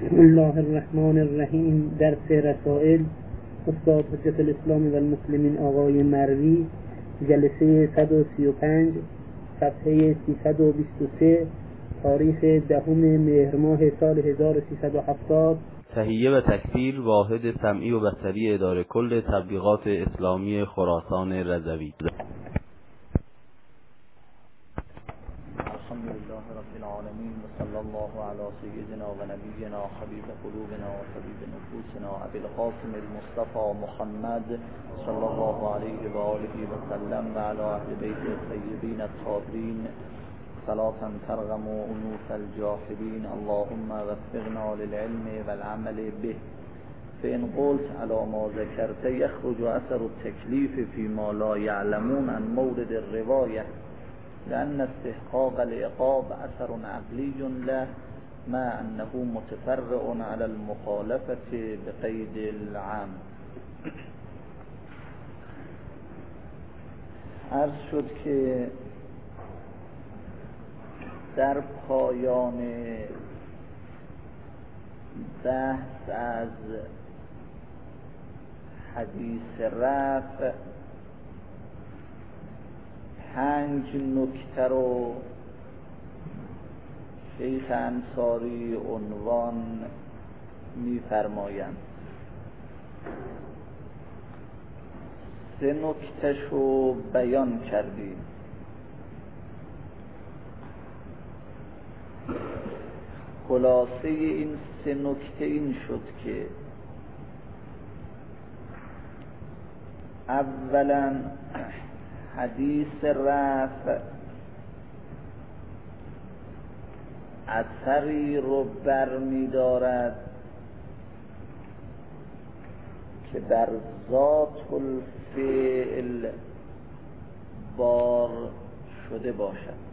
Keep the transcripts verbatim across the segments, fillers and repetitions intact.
بسم الله الرحمن الرحیم. درس رسائل استاد حجت الاسلام و المسلمین آقای مروی، جلسه صد و سی و پنج، صفحه سیصد و بیست و سه، تاریخ دهم مهر ماه سال هزار و سیصد و هفتاد. تهیه و تکفیر واحد سمعی و بصری اداره کل تبلیغات اسلامی خراسان رضوی. الحمدلله رب العالمین و صلی الله علی سیدنا و نبینا حبیب قلوبنا و طبیب نفوسنا ابی القاسم المصطفى محمد صلی الله علیه و آله و سلم و علی اهل بیت الطیبین الطاهرین صلاة ترغم انوف الجاحدین. اللهم وفقنا للعلم والعمل به. فإن قلت على ما ذكرت يخرج أثر التكليف فيما لا يعلمون عن مورد الرواية، لأن استحقاق العقاب أثر عقلي له مع أنه متفرع على المخالفة بقيد العام. عرض شد که در پایان بحث از حدیث رفع پنج نکته رو شیخ انصاری عنوان می‌فرمایند. سه نکته‌ش رو بیان کردیم. خلاصه این سه نکته این شد که اولا حدیث رفع اثری رو برمی دارد که بر ذات الفعل بار شده باشد،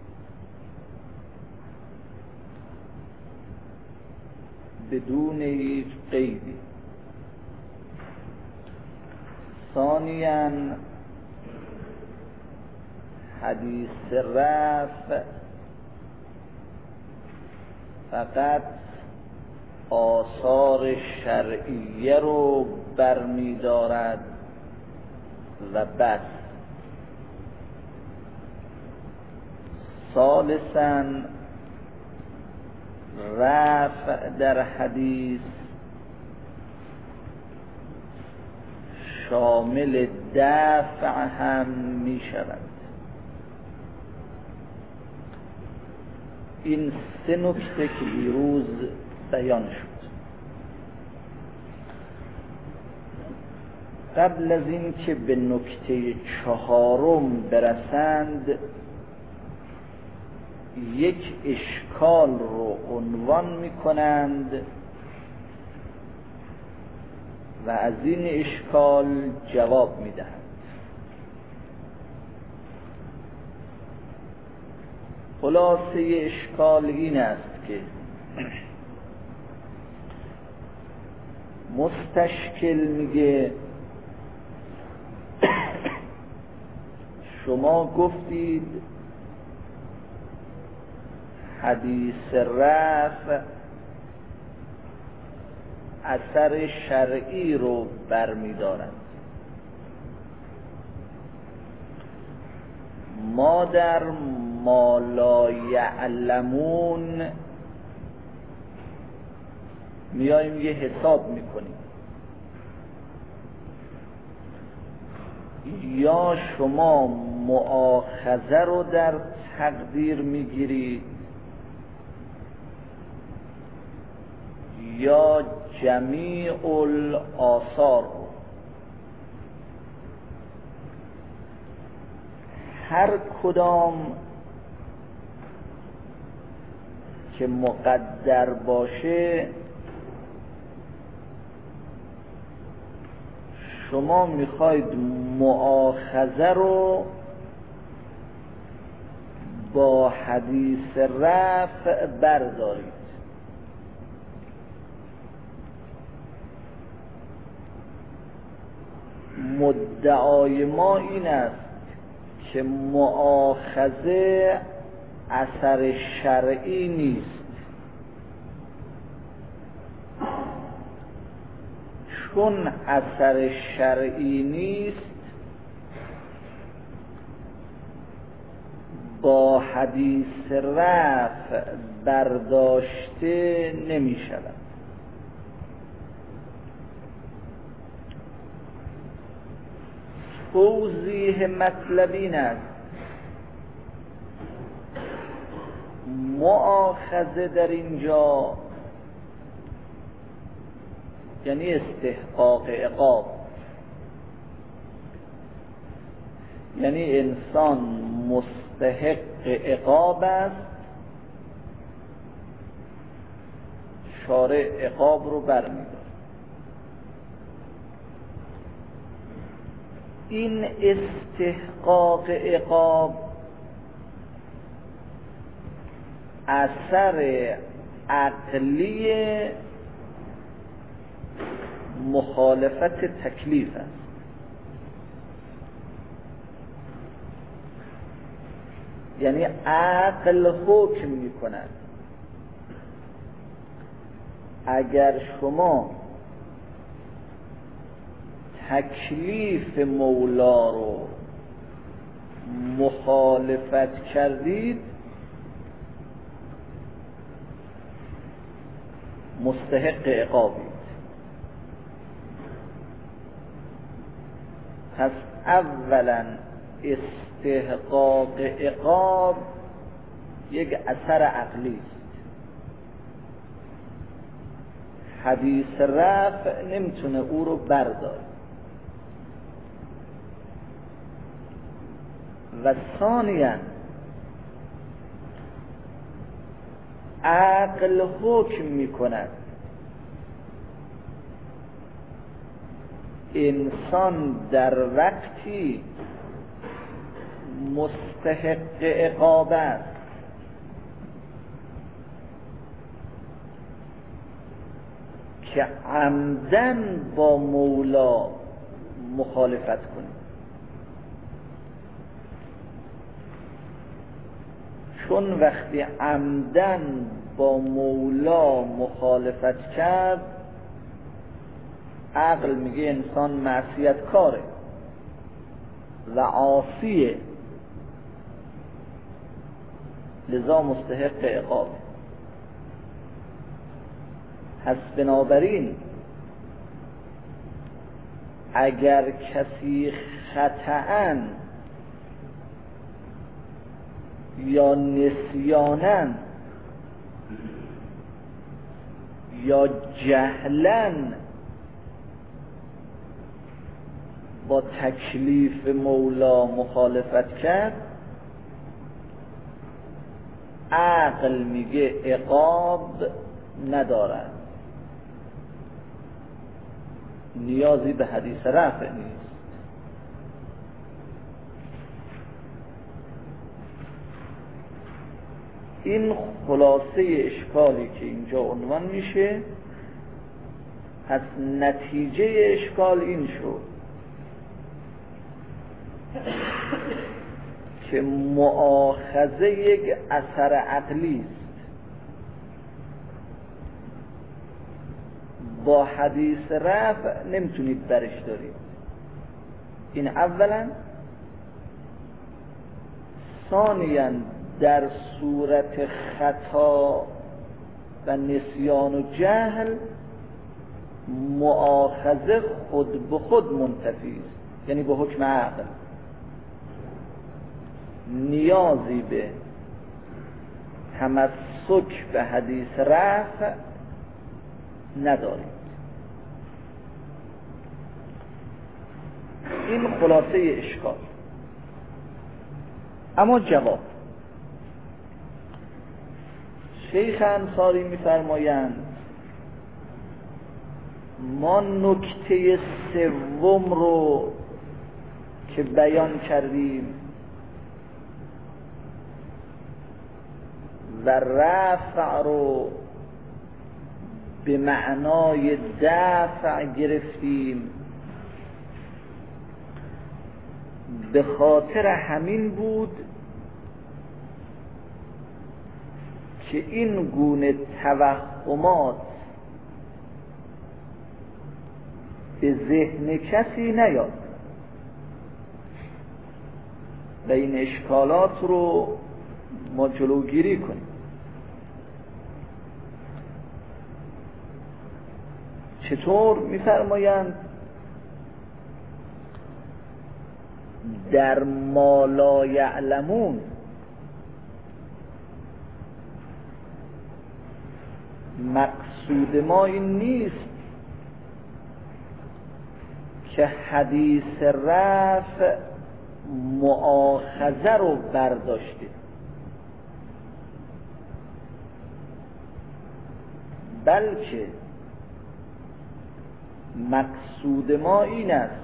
بدون هیچ قیدی. ثانیاً حدیث رفع فقط آثار شرعیه رو برمی دارد و بس. ثالثاً رفع در حدیث شامل دفع هم می شود. این سه نکته که دیروز بیان شد. قبل از این که به نکته چهارم برسند، یک اشکال رو عنوان می کنند و از این اشکال جواب می دهند. خلاصه اشکال این است که مستشکل میگه شما گفتید حدیث رفع اثر شرعی رو برمی دارد. ما در ما لا یعلمون میاییم یه حساب میکنیم. یا شما مؤاخذه رو در تقدیر میگیرید یا جمیع الآثار رو. هر کدام که مقدر باشه شما میخواید مؤاخذه رو با حدیث رفع بردارید. مدعای ما این است که مؤاخذه اثر شرعی نیست، چون اثر شرعی نیست با حدیث رفع برداشته نمی شود. توضیح مطلب این است مؤاخذه در اینجا یعنی استحقاق عقاب، یعنی انسان مستحق عقاب است، شارع عقاب رو برمی‌داره. این استحقاق عقاب اثر عقلی مخالفت تکلیف است. یعنی عقل حکم می کند اگر شما تکلیف مولا رو مخالفت کردید مستحق عقابید. پس اولا استحقاق عقاب یک اثر عقلی است. حدیث رفع نمیتونه او رو برداره. و ثانیاً عقل حکم میکند انسان در وقتی مستحق عقاب است که عمدن با مولا مخالفت کنه. چون وقتی عمدن با مولا مخالفت کرد عقل میگه انسان معصیت کاره و عاصیه، لذا مستحق عقاب. پس بنابراین اگر کسی خطأً یا نسیاناً یا جهلاً با تکلیف مولا مخالفت کرد عقل میگه عقاب ندارد، نیازی به حدیث رفع نیست. این خلاصه اشکالی که اینجا عنوان میشه. پس نتیجه اشکال این شد که مؤاخذه یک اثر عقلی است. با حدیث رفع نمیتونید برش دارید. این اولا. ثانیاً در صورت خطا و نسیان و جهل مؤاخذه خود به خود منتفی است، یعنی به حکم عقل. نیازی به تمسک به حدیث رفع ندارید. این خلاصه اشکال. اما جواب شیخ انصاری می‌فرمایند ما نکته سوم رو که بیان کردیم و رفع رو به معنای دفع گرفتیم به خاطر همین بود که این گونه توهمات به ذهن کسی نیاد و این اشکالات رو ما جلوگیری کنیم. چطور؟ می‌فرمایند در ما لا یعلمون مقصود ما این نیست که حدیث رفع مؤاخذه رو برداشتیم، بلکه مقصود ما این است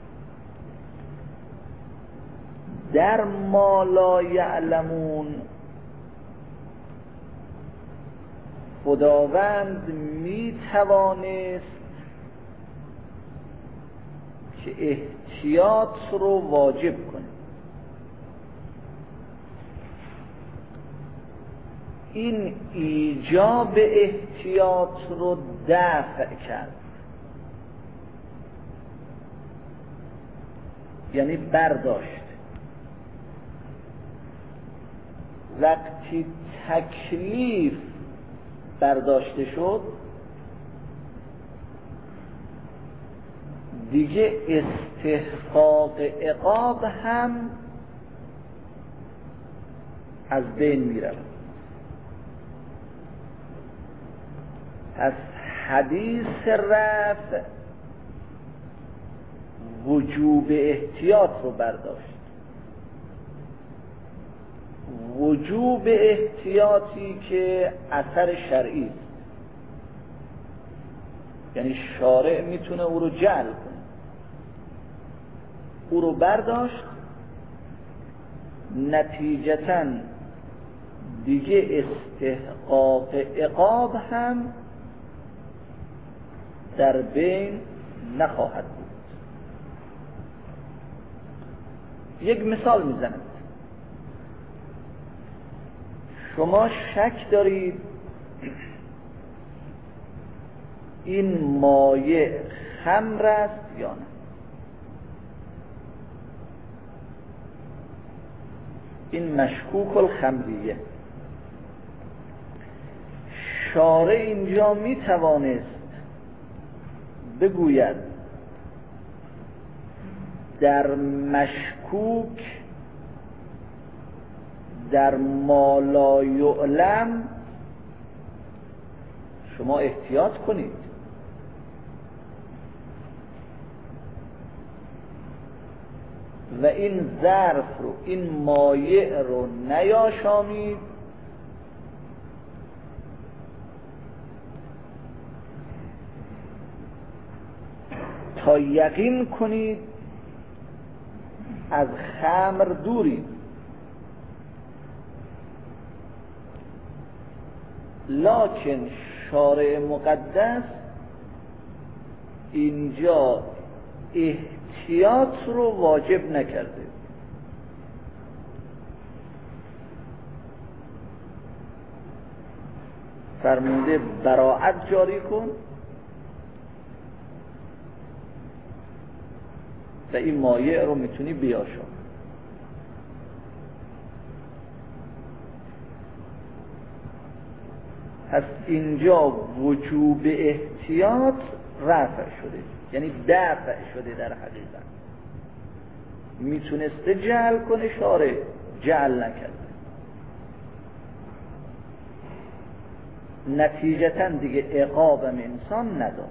در ما لا یعلمون خداوند می توانست که احتیاط رو واجب کنه. این ایجاب احتیاط رو دفع کرد، یعنی برداشت. وقتی تکلیف برداشته شد دیگه استحقاق عقاب هم از بین میره. پس حدیث رفع وجوب احتیاط رو برداشت، وجوب احتیاطی که اثر شرعی است، یعنی شارع میتونه او رو جعل کنه، او رو برداشت، نتیجتاً دیگه استحقاق عقاب هم در بین نخواهد بود. یک مثال میزنم. شما شک دارید این مایع خمر است یا نه؟ این مشکوک الخمریه. شارع اینجا میتوانست بگوید در مشکوک در ما لا یعلم شما احتیاط کنید، و این ظرف رو، این مایع رو نیاشامید تا یقین کنید از خمر دوری. لکن شارع مقدس اینجا احتیاط رو واجب نکرده، فرموده براعت جاری کن و این مایع رو میتونی بیاشام. پس اینجا وجوب احتیاط رفع شده، یعنی دفع شده. در حقیقت میتونسته جعل کنه، شارع جعل نکرده، نتیجتا دیگه عقابم انسان نداره.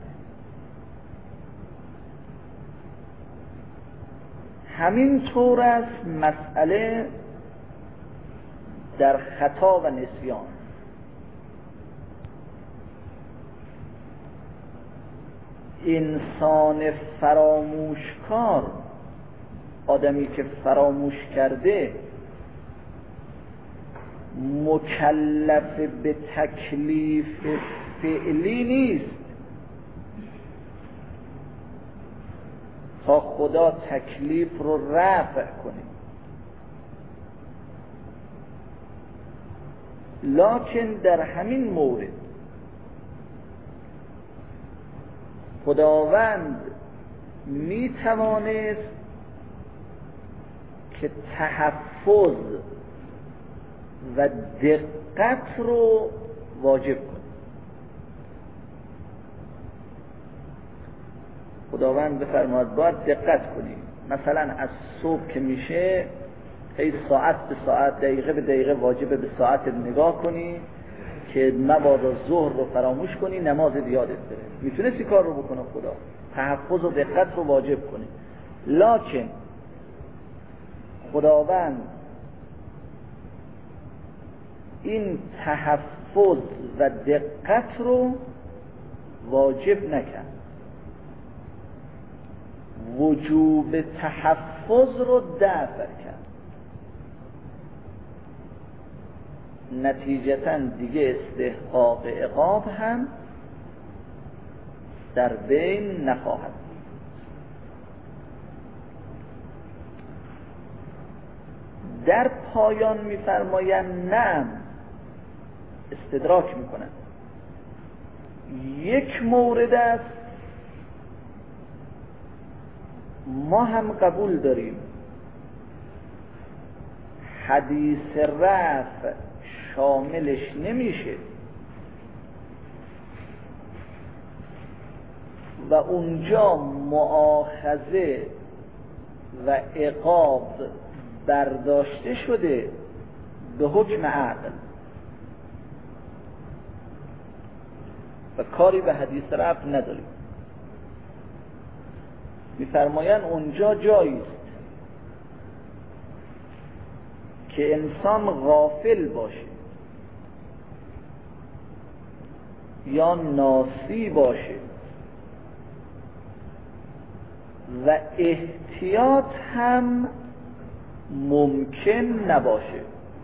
همین طور است مسئله در خطا و نسیان. انسان فراموشکار، آدمی که فراموش کرده، مکلف به تکلیف فعلی نیست تا خدا تکلیف رو رفع کنه، لکن در همین مورد خداوند می توانست که تحفظ و دقت رو واجب کنه. خداوند بفرماد باید دقت کنیم، مثلا از صبح که میشه هی ساعت به ساعت، دقیقه به دقیقه واجبه به ساعت نگاه کنی که مبادا ظهر رو فراموش کنی نماز یادت بره. میتونستی کار رو بکنه خدا، تحفظ و دقت رو واجب کنه، لکن خداوند این تحفظ و دقت رو واجب نکرد، وجوب تحفظ رو دفع کرد. نتیجتاً دیگه استحقاق عقاب هم در بین نخواهد. در پایان می‌فرمایند نعم، استدراک میکنند، یک مورد است ما هم قبول داریم، حدیث رفع شاملش نمیشه و اونجا مؤاخذه و عقاب برداشته شده به حکم عقل و کاری به حدیث رفع نداریم. می‌فرمایند اونجا جایی است که انسان غافل باشه یا ناسی باشه و احتیاط هم ممکن نباشه،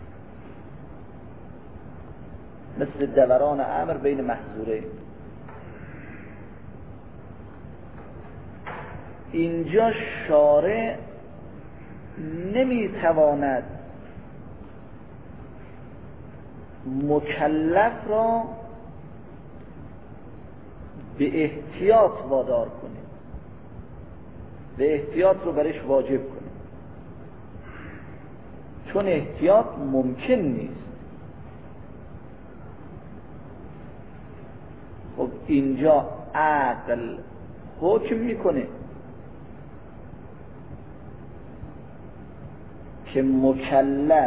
مثل دوران امر بین محظورین. اینجا شارع نمیتواند مکلف را به احتیاط وادار کنه، به احتیاط رو برش واجب کنه، چون احتیاط ممکن نیست. خب اینجا عقل حکم میکنه که مکلف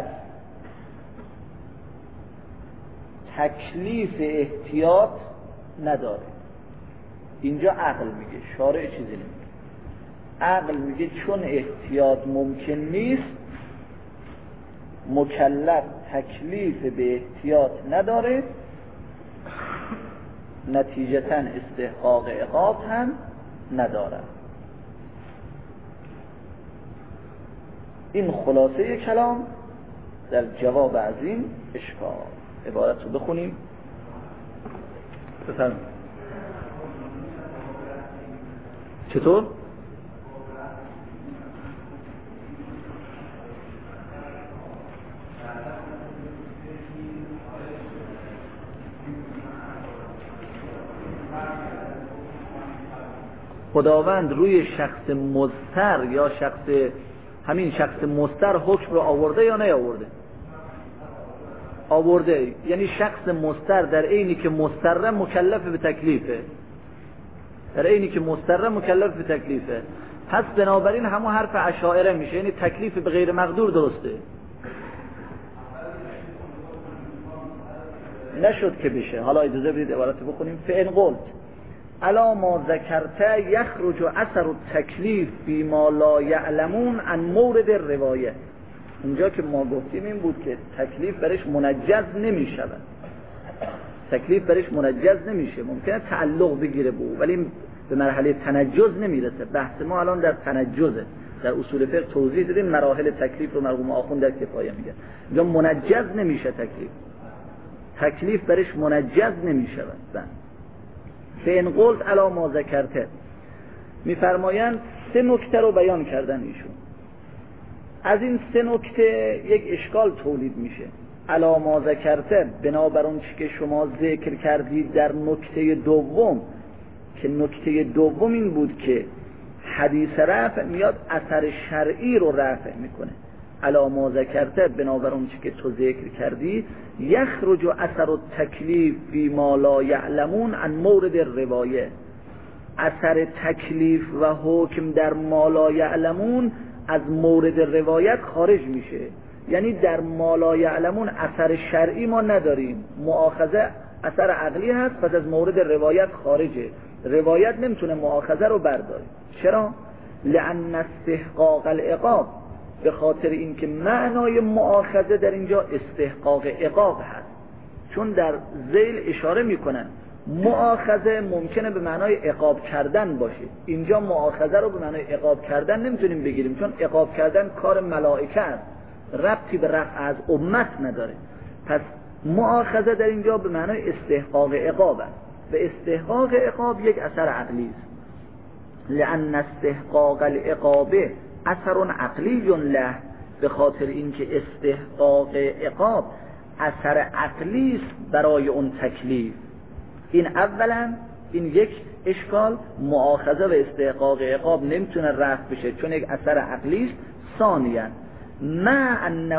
تکلیف احتیاط نداره. اینجا عقل میگه، شارع چیزی نمیگه. عقل میگه چون احتیاط ممکن نیست مکلف تکلیف به احتیاط نداره، نتیجتاً استحقاق عقاب هم نداره. این خلاصه کلام در جواب از این اشکال. عبارت رو بخونیم. بفرمایید. چطور؟ خداوند روی شخص مضطر یا شخص همین شخص مضطر حکم رو آورده یا نیاورده؟ آورده. یعنی شخص مضطر در عینی که مضطر مکلف به تکلیفه، در عینی که مضطر مکلف به تکلیفه. پس بنابراین همون حرف اشاعره میشه، یعنی تکلیف به غیر مقدور درسته. نشد که بشه. حالا اجازه بدید عبارت بخونیم. فإن قلت الا ما ذکرت یخرج اثر التکلیف بما لا یعلمون عن مورد الروایه. اونجا که ما گفتیم این بود که تکلیف برش منجز نمی شود، تکلیف برش منجز نمیشه، ممکنه تعلق بگیره به او ولی به مرحله تنجز نمیرسه. بحث ما الان در تنجزه. در اصول فقه توضیح دادیم مراحل تکلیف رو مرحوم آخوند در کفایه میگه. اینجا منجز نمیشه تکلیف، تکلیف برش منجز نمیشود. فإن قلت الا ما ذکرت، میفرمایند سه نکته رو بیان کردن ایشون. از این سه نکته یک اشکال تولید میشه. الا ما ذکرت بنابر اون چی که شما ذکر کردید در نکته دوم، که نکته دوم این بود که حدیث رفع میاد اثر شرعی رو رفع میکنه. علا ما ذکرته، بنابر اون چی که تو ذکر کردی، یخرج اثر التکلیف فی ما لا یعلمون عن مورد الروایه. اثر تکلیف و حکم در ما لا یعلمون از مورد روایت خارج میشه. یعنی در ما لا یعلمون اثر شرعی ما نداریم، مؤاخذه اثر عقلی هست، پس از مورد روایت خارجه. روایت نمیتونه مؤاخذه رو برداره. چرا؟ لأن استحقاق العقاب، به خاطر اینکه معنای مؤاخذه در اینجا استحقاق عقاب هست. چون در ذیل اشاره میکنن مؤاخذه ممکنه به معنای عقاب کردن باشه، اینجا مؤاخذه رو به معنای عقاب کردن نمیتونیم بگیریم، چون عقاب کردن کار ملائکه است، ربطی به رفع از امت نداره. پس مؤاخذه در اینجا به معنای استحقاق عقاب است و استحقاق عقاب یک اثر عقلی است. لأن استحقاق العقاب اثر عقلی له، به خاطر اینکه استحقاق عقاب اثر عقلی است برای اون تکلیف. این اولا این یک اشکال، مؤاخذه و استحقاق عقاب نمیتونه رفع بشه چون یک اثر عقلی است. ثانیا ما انه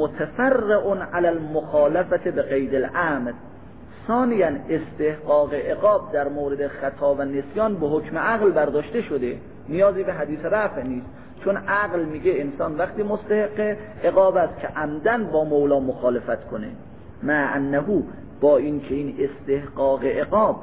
متفرع علی المخالفه بقید العمد. ثانیا استحقاق عقاب در مورد خطا و نسیان به حکم عقل برداشته شده، نیازی به حدیث رفع نیست، چون عقل میگه انسان وقتی مستحق عقاب است که عمدن با مولا مخالفت کنه. ما انه، با اینکه این استحقاق عقاب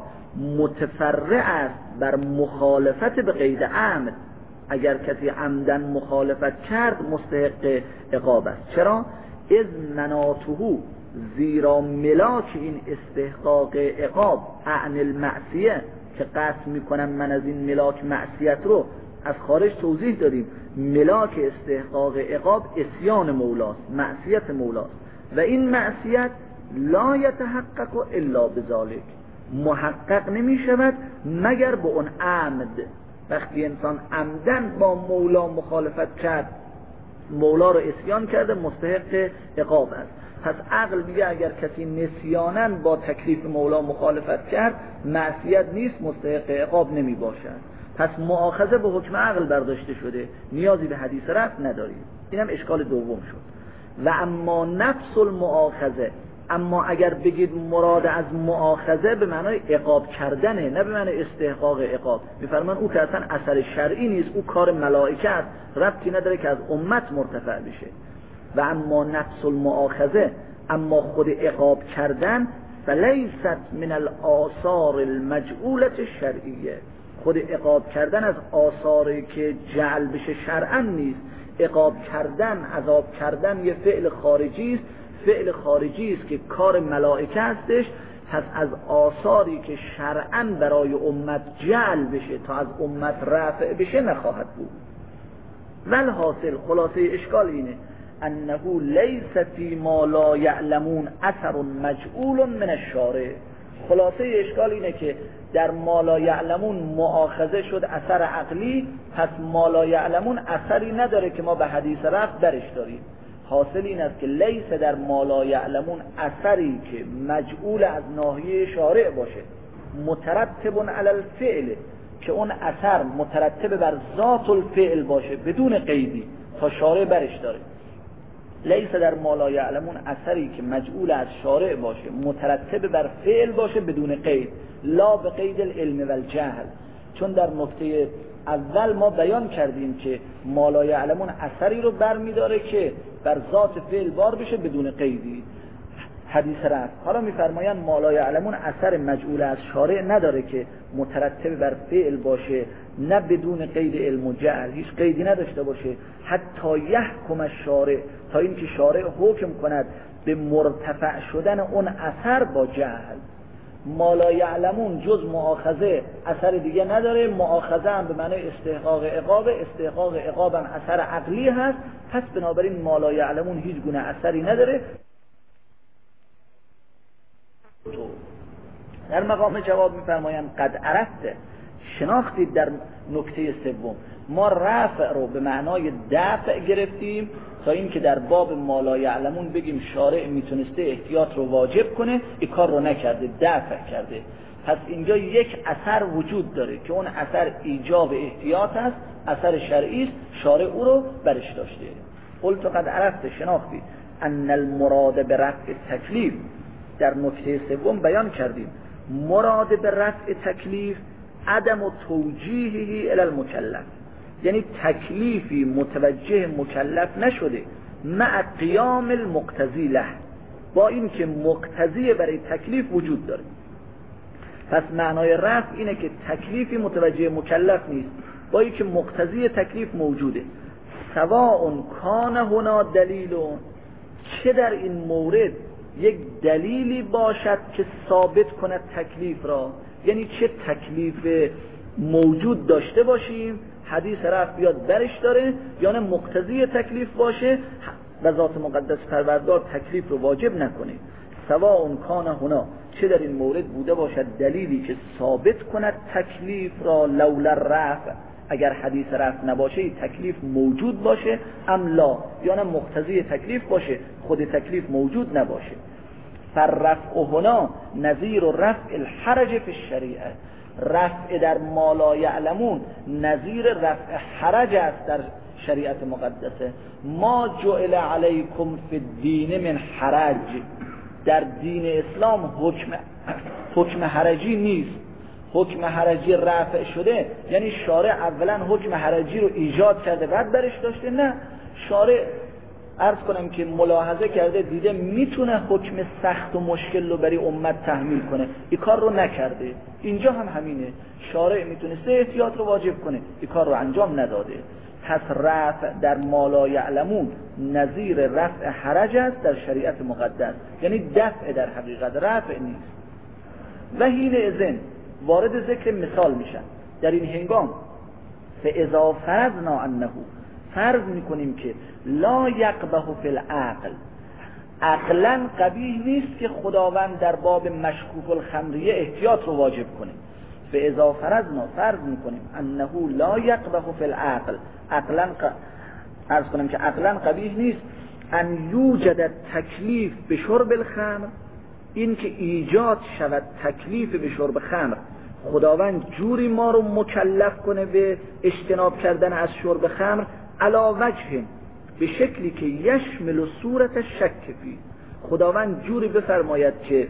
متفرع است بر مخالفت به قید عمد، اگر کسی عمدن مخالفت کرد مستحق عقاب است. چرا؟ اذ مناطه، زیرا ملاک این استحقاق عقاب اعن المعصیه، که قصد میکنم من از این ملاک معصیت رو از خارج توضیح دادیم. ملاک استحقاق عقاب اسیان مولاست، معصیت مولاست، و این معصیت لا یتحقق الا بذالک، محقق نمی شود مگر به اون عمد. وقتی انسان عمدن با مولا مخالفت کرد، مولا رو اسیان کرده، مستحق عقاب است. پس عقل میگه اگر کسی نسیاناً با تکلیف مولا مخالفت کرد، معصیت نیست، مستحق عقاب نمی باشد. پس مؤاخذه به حکم عقل برداشته شده، نیازی به حدیث رفع نداریم. اینم اشکال دوم شد. و اما نفس المؤاخذه، اما اگر بگید مراد از مؤاخذه به معنای عقاب کردنه، نه به معنای استحقاق عقاب، میفرمان او که اصلا اثر شرعی نیست، او کار ملائکه است، ربطی نداره که از امت مرتفع بشه. و اما نفس المؤاخذه، اما خود عقاب کردن، فلیست من الآثار المجعولة الشرعیه، خود عقاب کردن از آثاری که جعل بشه شرعا نیست. عقاب کردن، عذاب کردن یه فعل خارجی است، فعل خارجی است که کار ملائکه هستش، پس از آثاری که شرعا برای امت جعل بشه تا از امت رفع بشه نخواهد بود. ول حاصل، خلاصه اشکال اینه انه لیس فی ما لا یعلمون اثر مجعول من الشارع. خلاصه اشکال اینه که در ما لا یعلمون مؤاخذه شد اثر عقلی، پس ما لا یعلمون اثری نداره که ما به حدیث رفع درش داریم. حاصل این است که لیس در ما لا یعلمون اثری که مجعول از ناحیه شارع باشه، مترتب علی الفعل، که اون اثر مترتب بر ذات الفعل باشه بدون قیدی تا شارع برش داره. لیس در ما لا یعلمون اثری که مجعول از شارع باشه، مترتب بر فعل باشه بدون قید، لا به قید العلم و الجهل. چون در نکته اول ما بیان کردیم که ما لا یعلمون اثری رو برمیداره که بر ذات فعل بار بشه بدون قیدی، حدیث رفع. حالا میفرمایند ما لا یعلمون اثر مجعول از شارع نداره که مترتب بر فعل باشه، نه بدون قید علم و جهل، هیچ قیدی نداشته باشه، حتی یحکم الشارع، تا اینکه شارع حکم کند به مرتفع شدن اون اثر با جهل. ما لا یعلمون جز مؤاخذه اثر دیگه نداره، مؤاخذه هم به معنی استحقاق عقاب، استحقاق عقاب هم اثر عقلی هست، پس بنابراین ما لا یعلمون هیچ گونه اثری نداره. در مقام جواب میفرمایند قد عرفته، شناختید در نکته سوم ما رفع رو به معنای دفع گرفتیم تا اینکه در باب ما لا یعلمون بگیم شارع میتونسته احتیاط رو واجب کنه، این کار رو نکرده، دفع کرده. پس اینجا یک اثر وجود داره که اون اثر ایجاب احتیاط است، اثر شرعی است، شارع او رو برش داشته. قلت قد عرفت، شناختی، ان المراد به رفع تکلیف، در نکته سوم بیان کردیم مراد به رفع تکلیف عدم و توجیهی الی المکلف، یعنی تکلیفی متوجه مکلف نشده مع قیام المقتضی له، با این که مقتضی برای تکلیف وجود داره. پس معنای رفع اینه که تکلیفی متوجه مکلف نیست با این که مقتضی تکلیف موجوده. سواء کان هنا دلیل، چه در این مورد یک دلیلی باشد که ثابت کند تکلیف را، یعنی چه تکلیف موجود داشته باشیم حدیث رفع بیاد برش داره، یا نه مقتضی تکلیف باشه و ذات مقدس پروردگار تکلیف رو واجب نکنه. سواء کان هنا، چه در این مورد بوده باشد دلیلی که ثابت کند تکلیف را، لولا رفع، اگر حدیث رفع نباشه تکلیف موجود باشه، ام لا، یا نه مقتضی تکلیف باشه خود تکلیف موجود نباشه. فرفع هنا نظیر رفع الحرج فی الشریعه، رفع در ما لا یعلمون نظیر رفع حرج است در شریعت مقدسه. ما جعل علیکم فی الدین من حرج، در دین اسلام حکم حکم حرجی نیست. حکم حرجی رفع شده یعنی شارع اولا حکم حرجی رو ایجاد کرده بعد برش داشته؟ نه، شارع عرض کنم که ملاحظه کرده دیده میتونه حکم سخت و مشکل رو برای امت تحمیل کنه، این کار رو نکرده. اینجا هم همینه، شارع میتونسته احتیاط رو واجب کنه، این کار رو انجام نداده. پس رفع در ما لا یعلمون نظیر رفع حرج است در شریعت مقدس، یعنی دفع در حقیقت، رفع نیست. و حین اذن وارد ذکر مثال میشن در این هنگام. فاذا فرضنا انه، فرض میکنیم که لا یقبح فی العقل، عقلا قبیح نیست که خداوند در باب مشکوک الخمریه احتیاط رو واجب کنه. فاذا فرضنا، فرض میکنیم انه لا یقبح فی العقل، عقلا ق... عرض کنیم که عقلا قبیح نیست ان یوجد تکلیف به شرب الخمر، این که ایجاد شود تکلیف به شرب خمر، خداوند جوری ما رو مکلف کنه به اجتناب کردن از شرب خمر، علا وجه، به شکلی که یشمل صورت شک فی، خداوند جوری بفرماید که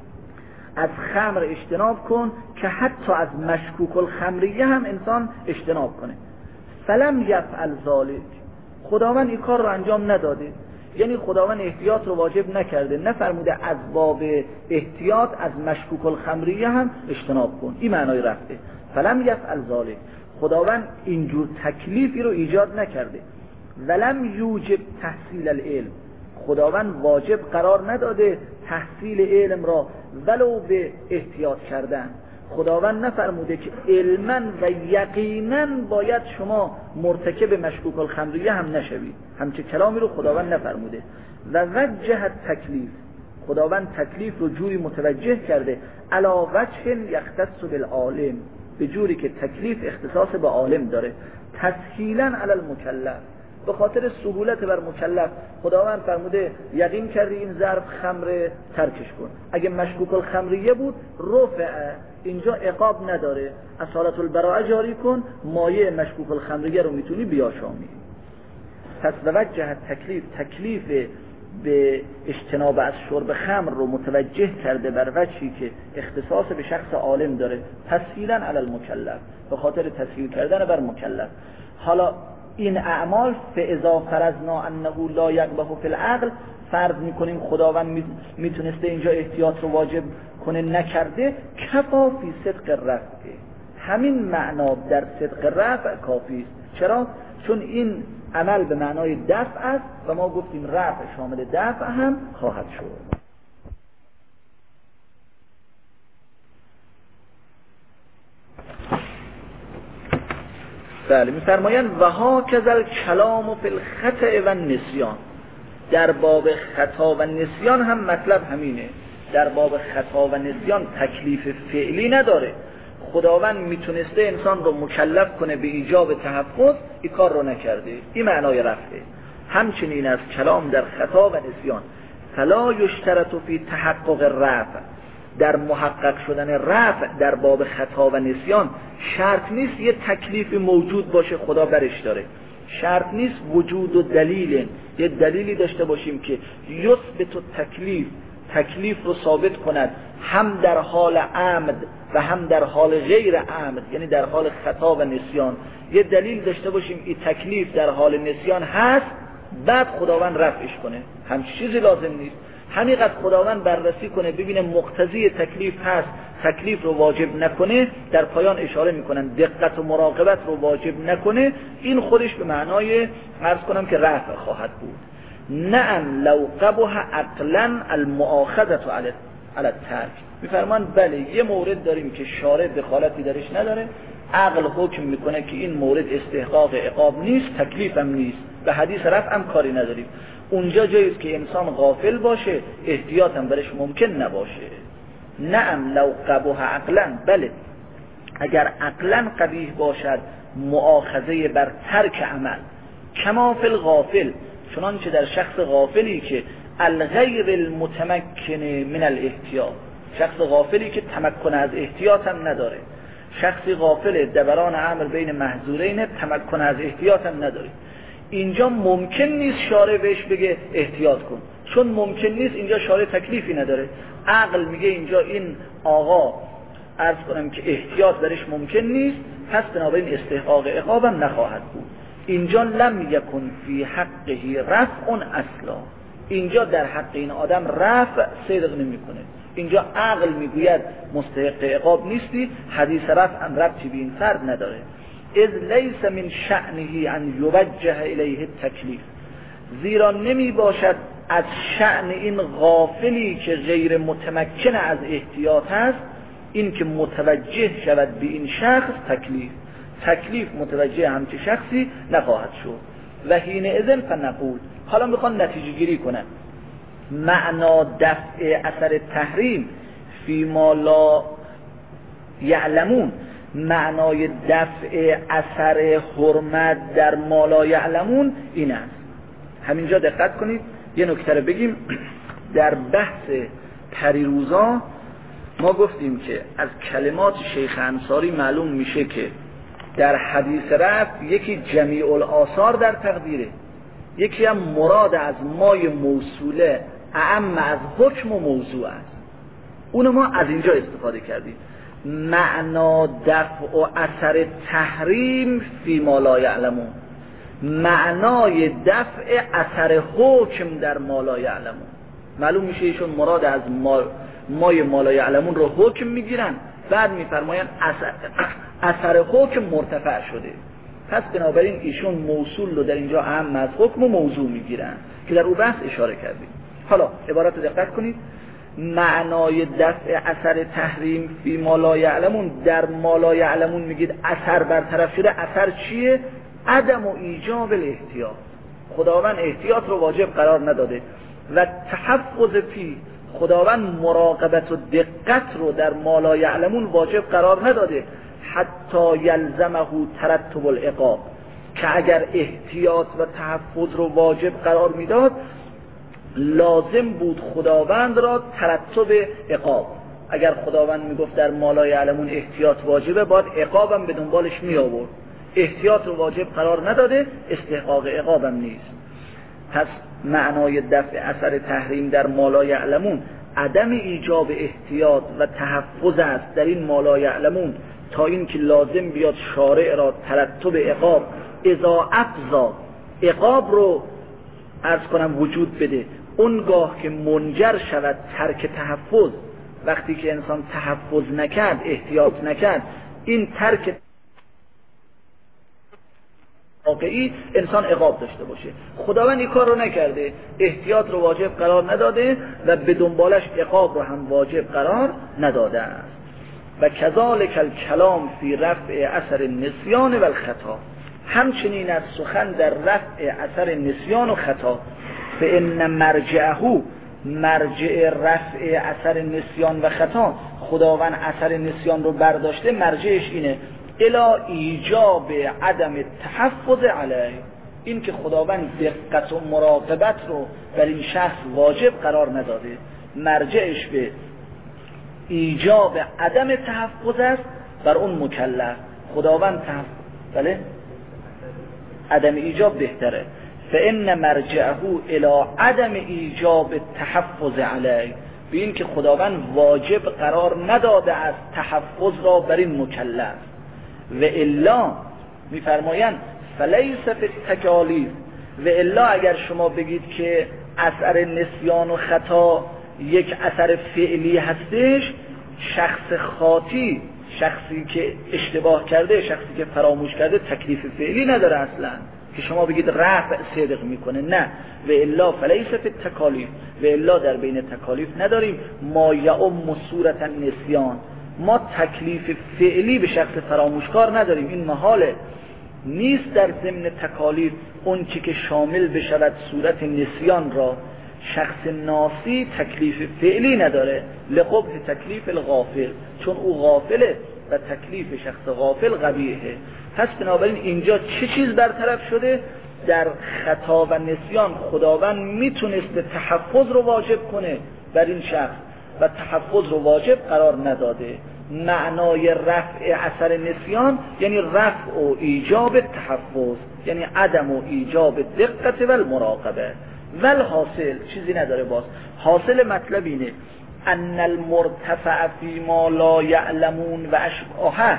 از خمر اجتناب کن که حتی از مشکوک الخمریه هم انسان اجتناب کنه. فلم یفعل ذلک، خداوند این کار رو انجام نداده، یعنی خداوند احتیاط رو واجب نکرده، نفرموده از باب احتیاط از مشکوک الخمریه هم اجتناب کن. این معنای رفته. فلم یفعل ذلک، خداوند اینجور تکلیفی رو ایجاد نکرده. ولم یوجب تحصیل العلم، خداوند واجب قرار نداده تحصیل علم را ولو به احتیاط کردن. خداوند نفرموده که علما و یقینا باید شما مرتکب مشکوک الخمریه هم نشوید، همچه کلامی رو خداوند نفرموده. و وجه تکلیف، خداوند تکلیف رو جوری متوجه کرده علا وجه یختص بالعالم، به جوری که تکلیف اختصاص به عالم داره. تسهیلا علی المکلف، به خاطر سهولت بر مکلف خداوند فرموده یقین کردی این ظرف خمر، ترکش کن. اگه مشکوک الخمریه بود رفع، اینجا عقاب نداره، اصالت البراءه جاری کن، مایه مشکوک الخمریه رو میتونی بیاشامی. پس وجه تکلیف، تکلیف به اجتناب از شرب خمر رو متوجه کرده بر وجهی که اختصاص به شخص عالم داره، تسهیلا علی المکلف، به خاطر تسهیل کردن بر مکلف. حالا این اعمال فاذا فرضنا انه لا یقبح فی العقل، فرض میکنیم خداوند میتونسته اینجا احتیاط رو واجب کنه، نکرده. کفا فی صدق رفع، همین معنا در صدق رفع کافی است. چرا؟ چون این عمل به معنای دفع است و ما گفتیم رفع شامل دفع هم خواهد شد. بله، می‌فرمایند و ها کذل کلام فی الخطأ و نسیان، در باب خطا و نسیان هم مطلب همینه. در باب خطا و نسیان تکلیف فعلی نداره، خداوند میتونسته انسان رو مکلف کنه به ایجاب تحفظ، این کار رو نکرده. این معنای رفعه. همچنین از کلام در خطا و نسیان، فلا یشترط فی تحقق الرفع، در محقق شدن رفع در باب خطا و نسیان شرط نیست یه تکلیف موجود باشه خدا برش داره، شرط نیست وجود و دلیل، یه دلیلی داشته باشیم که یثبت تکلیف، تکلیف رو ثابت کند هم در حال عمد و هم در حال غیر عمد، یعنی در حال خطا و نسیان. یه دلیل داشته باشیم این تکلیف در حال نسیان هست، بعد خداوند رفعش کنه. همچین چیزی لازم نیست. همینقدر خداوند بررسی کنه ببینه مقتضی تکلیف هست، تکلیف رو واجب نکنه، در پایان اشاره میکنن دقت و مراقبت رو واجب نکنه، این خودش به معنای عرض کنم که رفع خواهد بود. نعم لو قبح عقلا المؤاخذة علی الترک. میفرمان بله یه مورد داریم که شارع دخالتی درش نداره، عقل حکم میکنه که این مورد استحقاق عقاب نیست، تکلیف هم نیست، به حدیث رفع هم کاری نداریم. اونجا جاییست که انسان غافل باشه، احتیاط هم برش ممکن نباشه. نعم لو قبح عقلا، بله اگر عقلا قبیح باشد مؤاخذه بر ترک عمل، کما فی الغافل، چنانچه در شخص غافلی که الغیر المتمکن من الاحتیاط، شخص غافلی که تمکن از احتیاط هم نداره، شخصی غافل دوران امر بین محظورین تمکن از احتیاط هم نداره، اینجا ممکن نیست شارع بهش بگه احتیاط کن، چون ممکن نیست اینجا شارع تکلیفی نداره. عقل میگه اینجا این آقا عرض کنم که احتیاط برش ممکن نیست، پس بنابراین استحقاق عقابم نخواهد بود. اینجا لم یکن فی حقه رفع اصلا، اینجا در حق این آدم رفع صدق نمیکنه. اینجا عقل میگوید مستحق عقاب نیستی، حدیث رفع هم ربطی به این فرد نداره. اذ لیس من شأنه ان یوجه الیه التکلیف، زیرا نمی باشد از شأن این غافلی که غیر متمکن از احتیاط هست این که متوجه شود به این شخص تکلیف، تکلیف متوجه همچه شخصی نخواهد شد. و حین اذن فنقول، حالا میخوان نتیجه گیری کنن معنا دفع اثر تحریم فی ما لا یعلمون، معنای دفع اثر حرمت در ما لا یعلمون این است. همینجا دقت کنید یه نکته رو بگیم. در بحث پریروزا ما گفتیم که از کلمات شیخ انصاری معلوم میشه که در حدیث رفع یکی جمیع الآثار در تقدیره، یکی هم مراد از مای موصوله اعم از حکم و موضوع است. اون ما از اینجا استفاده کردیم. معنا دفع و اثر تحریم فی ما لا یعلمون، معنای دفع اثر حکم در ما لا یعلمون. معلوم میشه ایشون مراد از ما مای ما لا یعلمون رو حکم میگیرن، بعد میفرماین اثر, اثر حکم مرتفع شده، پس بنابراین ایشون موصول رو در اینجا اهم از حکم و موضوع میگیرن که در اون بحث اشاره کردیم. حالا عبارت رو دقت کنید. معنای دفع اثر تحریم فی ما لا یعلمون، در ما لا یعلمون میگید اثر برطرف شده. اثر چیه؟ عدم و ایجاب الاحتیاط، خداوند احتیاط رو واجب قرار نداده. و تحفظ فی، خداوند مراقبت و دقت رو در ما لا یعلمون واجب قرار نداده. حتی یلزمه ترتب العقاب، که اگر احتیاط و تحفظ رو واجب قرار میداد لازم بود خداوند را ترتب عقاب. اگر خداوند میگفت در ما لا یعلمون احتیاط واجبه، باید عقابم به دنبالش می آورد. احتیاط رو واجب قرار نداده، استحقاق عقابم نیست. پس معنای دفع اثر تحریم در ما لا یعلمون عدم ایجاب احتیاط و تحفظ است در این ما لا یعلمون، تا این که لازم بیاد شارع را ترتب عقاب اذا افضا، عقاب رو عرض کنم وجود بده اونگاه که منجر شود ترک تحفظ. وقتی که انسان تحفظ نکرد، احتیاط نکرد، این ترک واقعی انسان عقاب داشته باشه. خداوند این کار رو نکرده، احتیاط رو واجب قرار نداده و به دنبالش عقاب رو هم واجب قرار نداده است. و کذالک الکلام فی رفع اثر النسیان و الخطا، همچنین از سخن در رفع اثر نسیان و خطا. فان مرجعه، مرجع رفع اثر نسیان و خطا، خداوند اثر نسیان رو برداشته، مرجعش اینه الی ایجاب عدم تحفظ علیه، این که خداوند دقت و مراقبت رو بر این شخص واجب قرار نداده، مرجعش به ایجاب عدم تحفظ است بر اون مکلف. خداوند تحفظ بله عدم ایجاب بهتره. فإن مرجعه الی عدم ایجاب تحفظ علیه، به این که خداوند واجب قرار نداده است تحفظ را بر این مکلف. و الا میفرمایند فلیس فی التکالیف، و الا اگر شما بگید که اثر نسیان و خطا یک اثر فعلی هستش، شخص خاطی، شخصی که اشتباه کرده، شخصی که فراموش کرده تکلیف فعلی نداره اصلا که شما بگید رفع صدق میکنه. نه، و الا فلیس فی التکالیف، و الا در بین تکالیف نداریم ما یعم صورت النسیان، ما تکلیف فعلی به شخص فراموشکار نداریم. این محاله، نیست در ضمن تکالیف اون چی که شامل بشود صورت نسیان را. شخص ناسی تکلیف فعلی نداره لقبح تکلیف الغافل، چون او غافله و تکلیف شخص غافل قبیحه. پس بنابراین اینجا چه چیز برطرف شده؟ در خطا و نسیان خداوند میتونست تحفظ رو واجب کنه بر این شخص و تحفظ رو واجب قرار نداده. معنای رفع اثر نسیان یعنی رفع و ایجاب تحفظ، یعنی عدم و ایجاب دقت و المراقبه. ول حاصل چیزی نداره. باز حاصل مطلب اینه ان المرتفع فی ما لا یعلمون و اشباهه،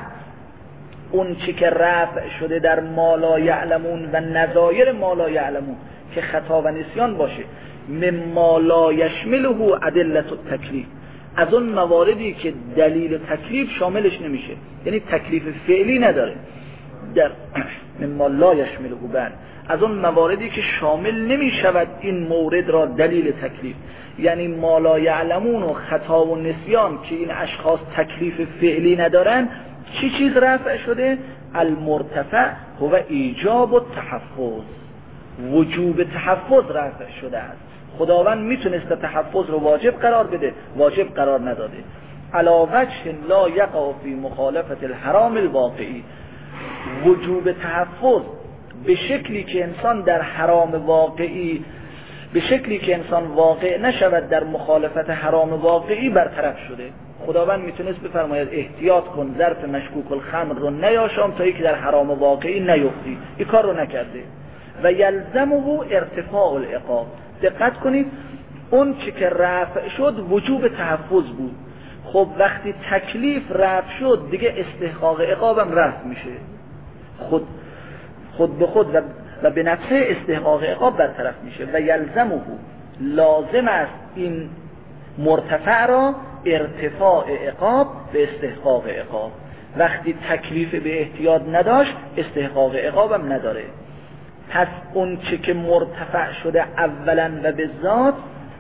اون چی که رفع شده در ما لا یعلمون و نظایر ما لا یعلمون که خطا و نسیان باشه، مما لا یشمله ادله التکلیف، از اون مواردی که دلیل تکلیف شاملش نمیشه، یعنی تکلیف فعلی نداره. در مما لا یشمله بن، از اون مواردی که شامل نمی شود این مورد را دلیل تکلیف، یعنی ما لا یعلمون و خطا و نسیان که این اشخاص تکلیف فعلی ندارن. چی چیز رفع شده؟ المرتفع هو ایجاب و تحفظ، وجوب تحفظ رفع شده است. خداوند میتونست تحفظ رو واجب قرار بده، واجب قرار نداده. علا وجه لا یقع فی مخالفت الحرام الواقعی، وجوب تحفظ به شکلی که انسان در حرام واقعی، به شکلی که انسان واقع نشود در مخالفت حرام واقعی برطرف شده. خداوند میتونست بفرماید احتیاط کن ظرف مشکوک الخمر رو نیاشام تا اینکه در حرام واقعی نیفتی، این کار رو نکرده. و یلزمه ارتفاع العقاب، دقت کنید اون چی که رفع شد وجوب تحفظ بود. خب وقتی تکلیف رفع شد دیگه استحقاق عقابم رفع میشه، خود خود به خود و, و به نفسه استحقاق عقاب برطرف میشه. و یلزمه، لازم است این مرتفع را ارتفاع عقاب به استحقاق عقاب. وقتی تکلیف به احتیاط نداشت استحقاق عقابم نداره. پس اون چه که مرتفع شده اولا و به ذات،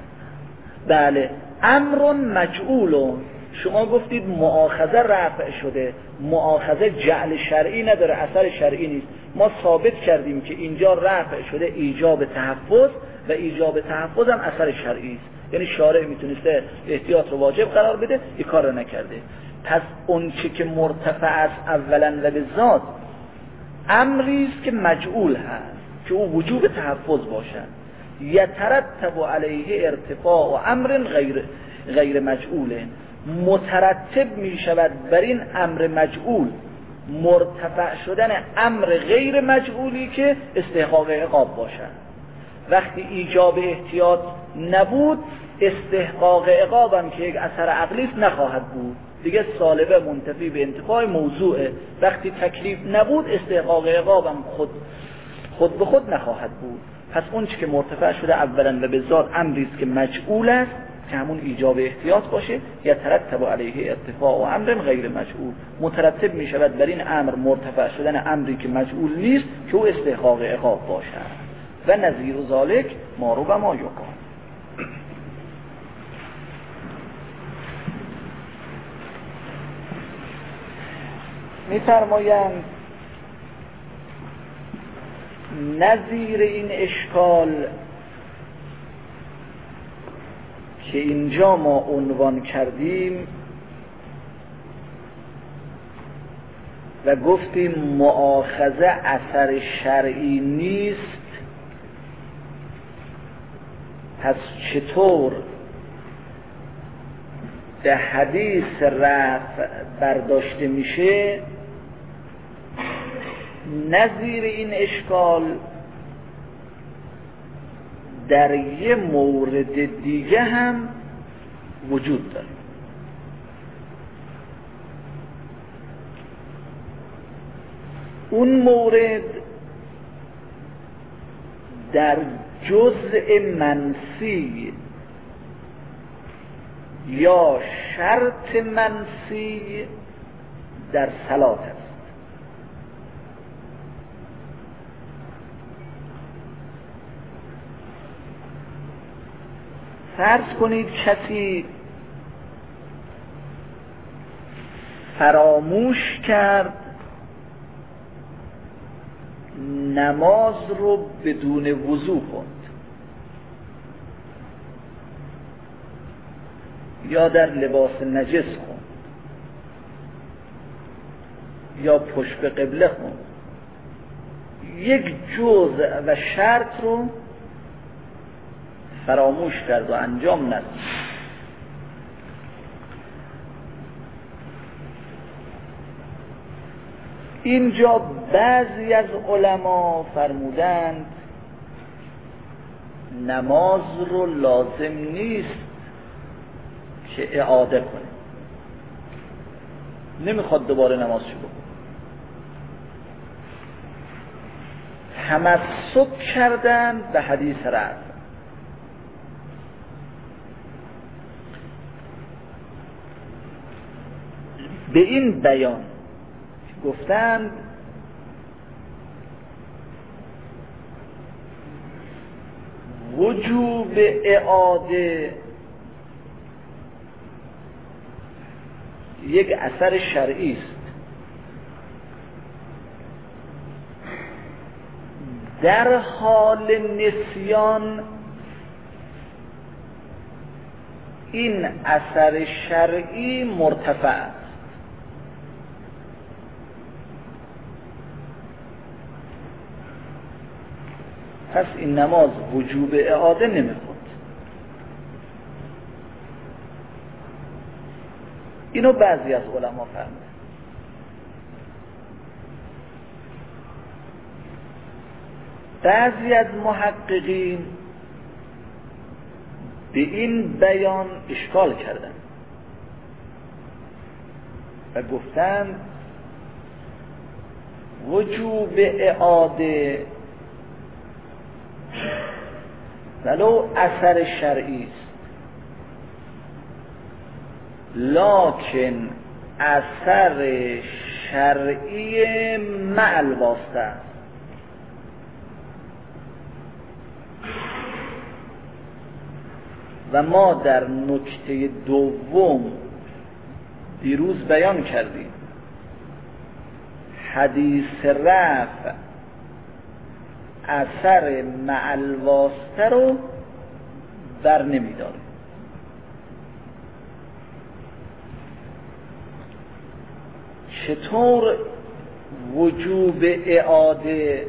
بله امر مجعول. شما گفتید مؤاخذه رفع شده، مؤاخذه جعل شرعی نداره، اثر شرعی نیست. ما ثابت کردیم که اینجا رفع شده ایجاب تحفظ و ایجاب تحفظ هم اثر شرعی است، یعنی شارع میتونسته احتیاط رو واجب قرار بده، این کار رو نکرده. پس اون چه که مرتفع است اولا و به ذات امری است که مجعول هست که او وجوب تحفظ باشد. یترتب علیه ارتفاع و امر غیر غیر مجعول، مترتب می شود بر این امر مجعول مرتفع شدن امر غیر مجعولی که استحقاق عقاب باشد. وقتی ایجاب احتیاط نبود استحقاق عقابم که یک اثر عقلی است نخواهد بود، دیگه سالبه منتفی به انتفاع موضوعه. وقتی تکلیف نبود استحقاق عقابم خود خود به خود نخواهد بود. پس اون چی که مرتفع شده اولا و به ذات امری است که مجعول است که همون ایجاب احتیاط باشه، یا ترتب علیه ارتفاع و امر غیر مجعول، مترتب می شود بر این امر مرتفع شدن امری که مجعول نیست که او استحقاق عقاب باشد. و نظیر ذالک ما رو و ما یقال. می فرمایند نظیر این اشکال که اینجا ما عنوان کردیم و گفتیم مؤاخذه اثر شرعی نیست، پس چطور در حدیث رفع برداشته میشه، نظیر این اشکال در یه مورد دیگه هم وجود داره. اون مورد در جزء منسی یا شرط منسی در صلات است. فرض کنید کسی فراموش کرد نماز رو بدون وضو خوند، یا در لباس نجس خوند، یا پشت به قبله خوند، یک جزء و شرط رو فراموش کرد و انجام نداد. اینجا بعضی از علما فرمودند نماز رو لازم نیست که اعاده کنه، نمیخواد دوباره نماز شروع کنه. تمسک کردن به حدیث رفع. به این بیان گفتند وجوب اعاده یک اثر شرعی است. در حال نسیان این اثر شرعی مرتفع است. پس این نماز وجوب اعاده نمیخواد. اینو بعضی از علما فرمودن. بعضی از محققین به این بیان اشکال کردند و گفتند وجوب اعاده ولو اثر شرعی است، لکن اثر شرعی مع الواسطه است. و ما در نکته دوم دیروز بیان کردیم حدیث رفع اثر مع الواسطه رو بر نمیداره. چطور وجوب اعاده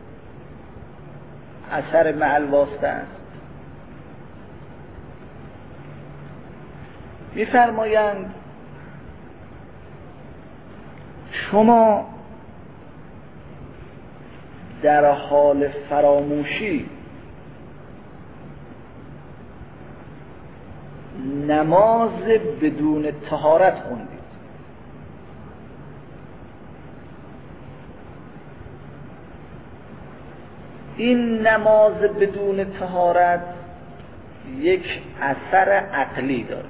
اثر مع الواسطه است؟ می‌فرمایند شما در حال فراموشی نماز بدون طهارت خوندید، این نماز بدون طهارت یک اثر عقلی داره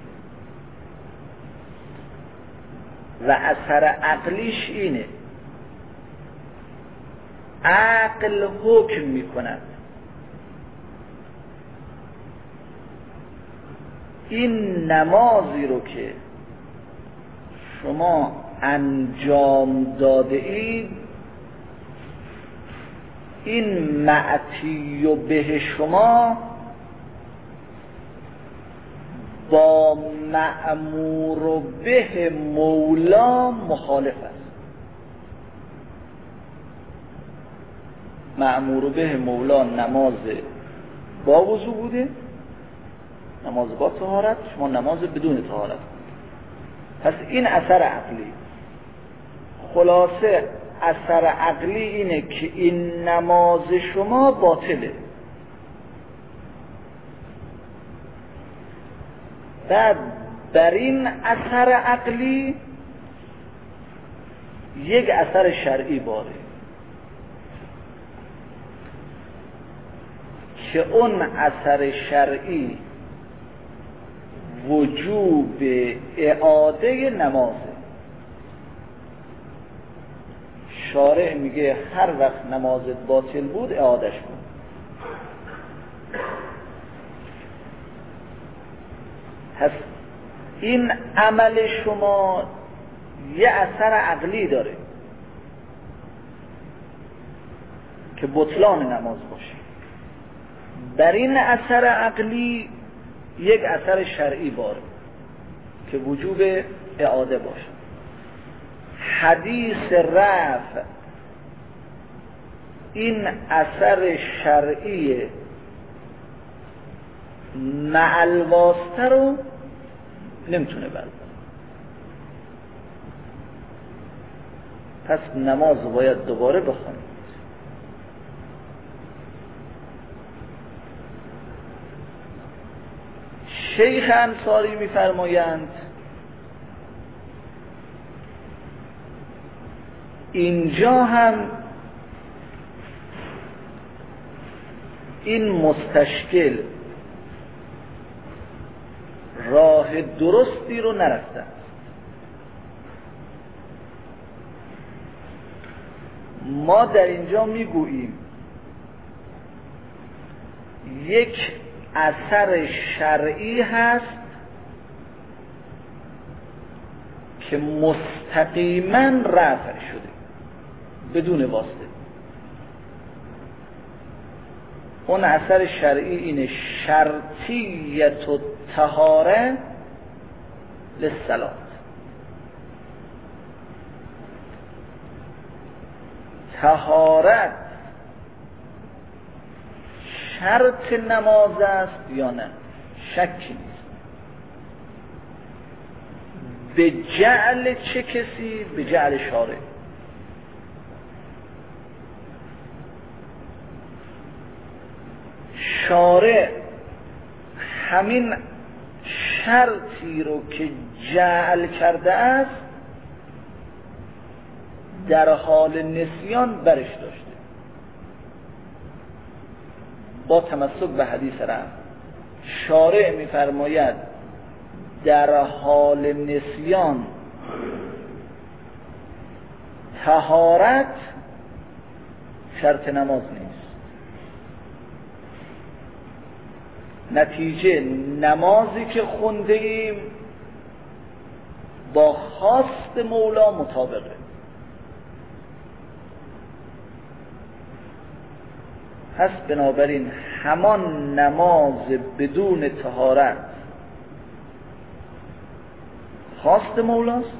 و اثر عقلیش اینه عقل حکم می کند این نمازی رو که شما انجام داده اید این معتی و به شما با مأمور و به مولا مخالف است. مأمور و به مولا نماز با وضو بوده نماز با طهارت، شما نماز بدون طهارت. پس این اثر عقلی. خلاصه اثر عقلی اینه که این نماز شما باطله. بعد بر این اثر عقلی یک اثر شرعی باره که اون اثر شرعی وجوب اعاده نمازه. شارع میگه هر وقت نمازت باطل بود اعادش کن. پس این عمل شما یه اثر عقلی داره که بطلان نماز باشه. بر این اثر عقلی یک اثر شرعی باره که وجوب اعاده باشه. حدیث رفع این اثر شرعی مع الواسطه رو نمیتونه برداره. پس نماز رو باید دوباره بخونید. شیخ انصاری میفرمایند اینجا هم این مستشکل راه درستی رو نرفتن. ما در اینجا میگوییم یک اثر شرعی هست که مستقیما رفع شده بدون واسطه. اون اثر شرعی اینه شرطیت و طهاره للصلاة. طهارت شرط نماز است یا نه؟ شکی نیست. به جعل چه کسی؟ به جعل شارع. شارع همین شرطی رو که جعل کرده است در حال نسیان برش داشته با تمسک به حدیث رفع. شارع می‌فرماید در حال نسیان طهارت شرط نماز نیست. نتیجه نمازی که خونده ایم با خواست مولا مطابقه. پس بنابراین همان نماز بدون طهارت خواست مولاست،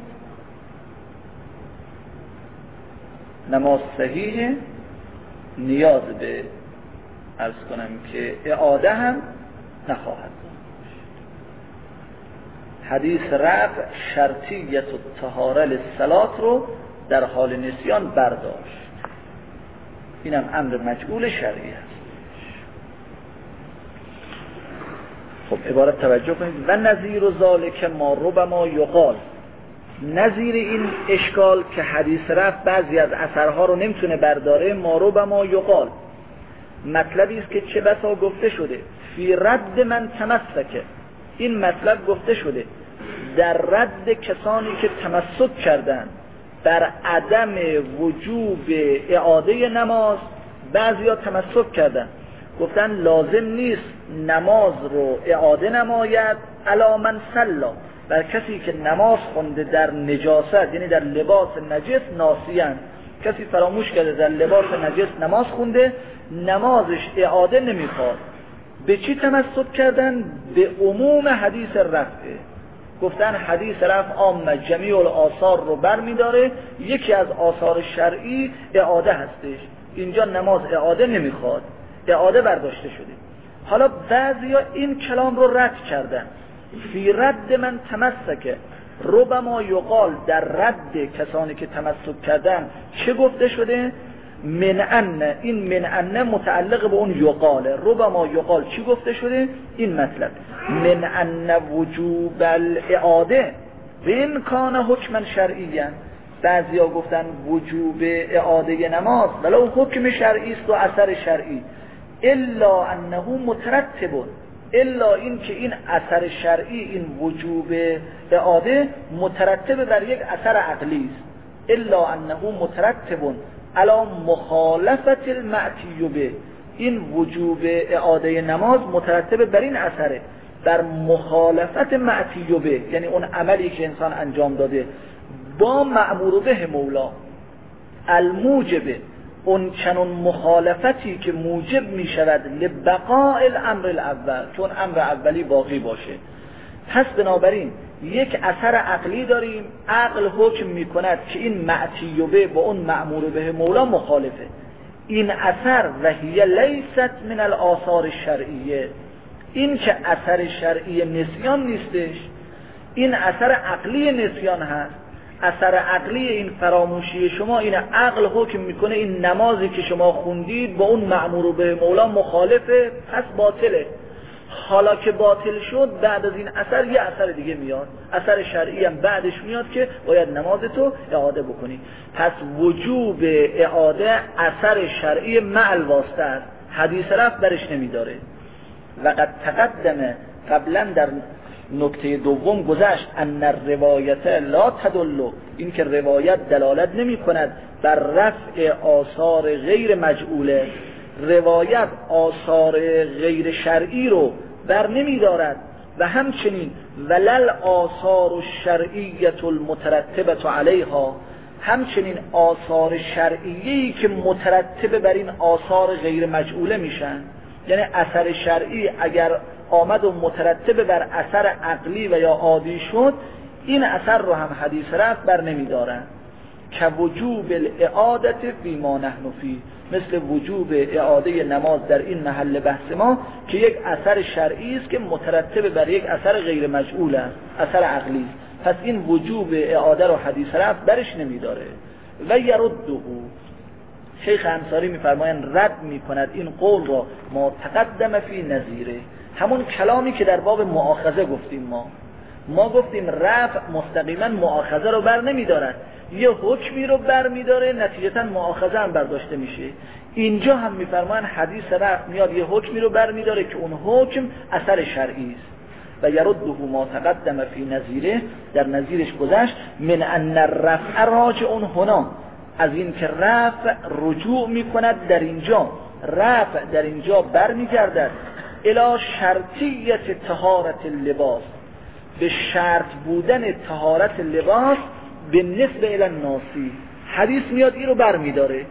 نماز صحیحه، نیاز به عرض کنم که اعاده هم نخواهد. حدیث رفع شرطیت و طهاره للصلاة رو در حال نسیان برداشت. اینم امر مجعول شرعی است. خب عبارت توجه کنید. و نظیر و ذالک ما ربما یقال، نظیر این اشکال که حدیث رفع بعضی از اثرها رو نمیتونه برداره، ما ربما یقال مطلبی است که چه بسا گفته شده فی رد من تمسکه. این مطلب گفته شده در رد کسانی که تمسک کردند بر عدم وجوب اعاده نماز. بعضیا تمسک کردن گفتن لازم نیست نماز رو اعاده نماید علی من صلا، بر کسی که نماز خونده در نجاست، یعنی در لباس نجس ناسیان، کسی فراموش کرده در لباس نجس نماز خونده نمازش اعاده نمیخواد. به چی تمسک کردن؟ به عموم حدیث رفعه. گفتن حدیث رفع عام جمیع الآثار رو بر می داره، یکی از آثار شرعی اعاده هستش، اینجا نماز اعاده نمیخواد، اعاده برداشته شده. حالا بعضیا این کلام رو رد کردن. فی رد من تمسک، ربما یقال در رد کسانی که تمسک کردن چه گفته شده؟ من ان، این من ان متعلق به اون یقاله. ربما یقال چی گفته شده؟ این مطلب من ان وجوب الاعاده بین کان حکما شرعیا. بعضیا گفتن وجوب اعاده نماز ولو حکم شرعی است و اثر شرعی، الا انه مترتب، الا این که این اثر شرعی، این وجوب اعاده مترتب بر یک اثر عقلی است. الا انه مترتب علی مخالفت المعتی به، این وجوب اعاده نماز مترتب بر این اثره، بر مخالفت معتی به، یعنی اون عملی که انسان انجام داده با مأمور به مولا، الموجب، اون چنون مخالفتی که موجب می شود لبقاء الامر الاول، چون امر اولی باقی باشه. پس بنابراین یک اثر عقلی داریم، عقل حکم می کند که این معتی به با اون مأمور به مولا مخالفه. این اثر و هی لیست من الاثار الشرعیه، این که اثر شرعی نسیان نیستش، این اثر عقلی نسیان هست. اثر عقلی این فراموشی شما، این عقل حکم میکنه این نمازی که شما خوندید با اون مأمور به مولا مخالفه، پس باطله. حالا که باطل شد، بعد از این اثر یه اثر دیگه میاد، اثر شرعی هم بعدش میاد که باید نمازتو اعاده بکنی. پس وجوب اعاده اثر شرعی مع الواسطه است، حدیث رفت برش نمیداره. و قد تقدم قبلا در نکته دوم گذشت ان الروایت لا تدل، این که روایت دلالت نمی کند بر رفع آثار غیر مجعوله، روایت آثار غیر شرعی رو بر نمی دارد. و همچنین ولل آثار الشرعیت المترتبه علیها، همچنین آثار شرعیه‌ای که مترتب بر این آثار غیر مجعوله میشن، یعنی اثر شرعی اگر آمد و مترتب بر اثر عقلی و یا عادی شد، این اثر رو هم حدیث رفت بر نمی دارن. که وجوب الاعادت فی ما نحن فی، مثل وجوب اعاده نماز در این محل بحث ما که یک اثر شرعی است که مترتب بر یک اثر غیر مجعول است، اثر عقلی است. پس این وجوب اعاده رو حدیث رفت برش نمی داره. و یرده، شیخ انصاری میفرمایند رد میکند این قول را ما تقدم فی نظیره، همون کلامی که در باب مؤاخذه گفتیم. ما ما گفتیم رفع مستقیما مؤاخذه رو بر نمیدارد، یه حکمی رو بر میداره، نتیجتا مؤاخذه هم برداشته میشه. اینجا هم میفرمایند حدیث رفع میاد یه حکمی رو بر میداره که اون حکم اثر شرعی است. و یرده ما تقدم فی نظیره، در نظیرش گذشت من ان الرفع راجع هنا، از این که رفع رجوع می کند در اینجا، رفع در اینجا بر می گردد الی شرطیت طهارت اللباس، به شرط بودن طهارت لباس به نسبه الی الناسی. حدیث میاد این رو بر می داره،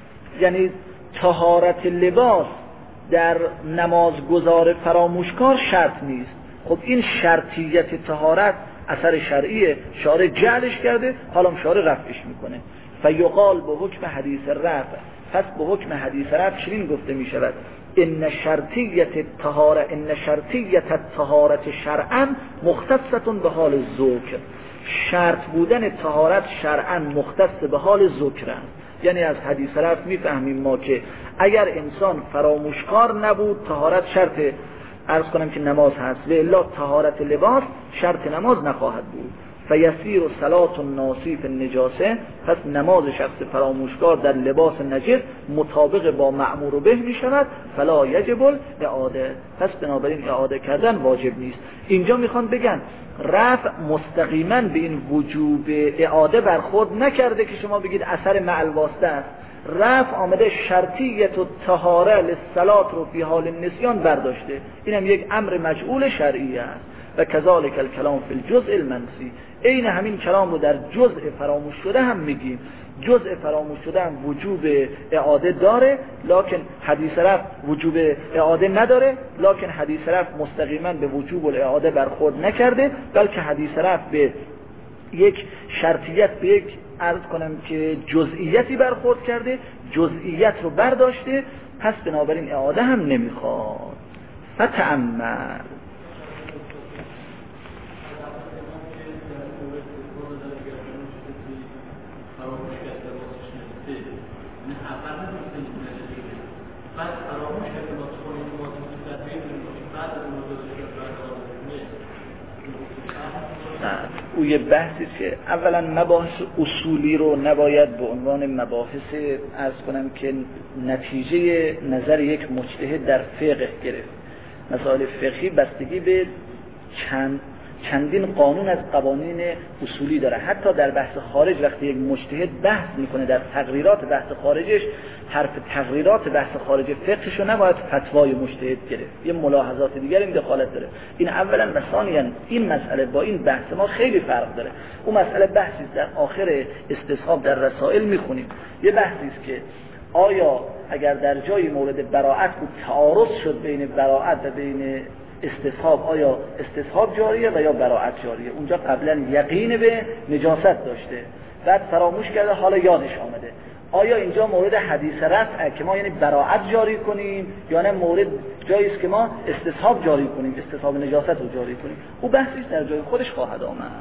یعنی طهارت لباس در نمازگزار فراموشکار شرط نیست. خب این شرطیت طهارت اثر شرعیه، شارع جعلش کرده، حالا شارع رفعش میکنه. فیقال به حکم حدیث رفع، پس به حکم حدیث رفع چنین گفته می شود ان شرطیت الطهاره، ان شرطیت الطهارت شرعا مختصه به حال ذکر، شرط بودن طهارت شرعا مختص به حال ذکر است. یعنی از حدیث رفع میفهمیم ما که اگر انسان فراموشکار نبود طهارت شرط، عرض کنم که نماز هست، و الا طهارت لباس شرط نماز نخواهد بود. فیسیر صلاة الناسی فی النجاسه، پس نماز شخص فراموشکار در لباس نجس مطابق با مأمور به می شود، فلا یجب الاعاده، پس بنابراین اعاده کردن واجب نیست. اینجا میخوان بگن رفع مستقیما به این وجوب اعاده برخورد نکرده که شما بگید اثر مع الواسطه است. رفع آمده شرطیت و طهاره للصلاة رو فی حال نسیان برداشته، اینم یک امر مجعول شرعی است. و کذالک الکلام فی الجزء المنسی، عین همین کلام رو در جزء فراموش شده هم میگیم. جزء فراموش شده هم وجوب اعاده داره، لکن حدیث رفع وجوب اعاده نداره، لکن حدیث رفع مستقیما به وجوب الاعاده برخورد نکرده، بلکه حدیث رفع به یک شرطیت، به یک عرض کنم که جزئیتی برخورد کرده، جزئیت رو برداشته، پس بنابراین اعاده هم نمیخواد. فتأمل. او یه بحثی که اولا مباحث اصولی رو نباید به عنوان مباحث عرض کنم که نتیجه نظر یک مجتهد در فقه گرفت. مسائل فقهی بستگی به چند چندین قانون از قوانین اصولی داره. حتی در بحث خارج وقتی یک مجتهد بحث میکنه در تقریرات بحث خارجش، حرف تقریرات بحث خارج فقهش رو نباید فتوای مجتهد گرفت. یه ملاحظات دیگر این دخالت داره. این اولا و ثانیا این مسئله با این بحث ما خیلی فرق داره. اون مسئله بحثی در آخر استصحاب در رسائل میخونیم. یه بحثی است که آیا اگر در جای مورد براءت بود تعارض شد بین براءت و بین استصحاب، آیا استصحاب جاریه و یا براءت جاریه؟ اونجا قبلا یقین به نجاست داشته، بعد فراموش کرده، حالا یادش آمده. آیا اینجا مورد حدیث رفع که ما یعنی براءت جاری کنیم یا نه مورد جایی است که ما استصحاب جاری کنیم، استصحاب نجاست رو جاری کنیم؟ او بحثش در جای خودش خواهد آمد.